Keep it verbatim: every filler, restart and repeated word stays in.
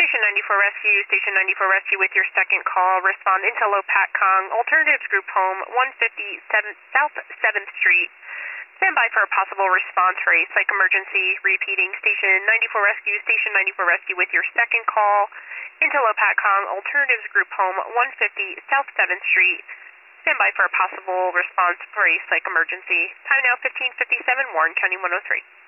Station ninety-four Rescue, Station ninety-four Rescue with your second call. Respond into Lopatcong, Alternatives Group Home, one fifty-seven South seventh Street. Stand by for a possible response for a psych emergency. Repeating, Station ninety-four Rescue, Station ninety-four Rescue with your second call. Into Lopatcong, Alternatives Group Home, one fifty South seventh Street. Stand by for a possible response for a psych emergency. Time now fifteen fifty-seven, Warren County one oh three.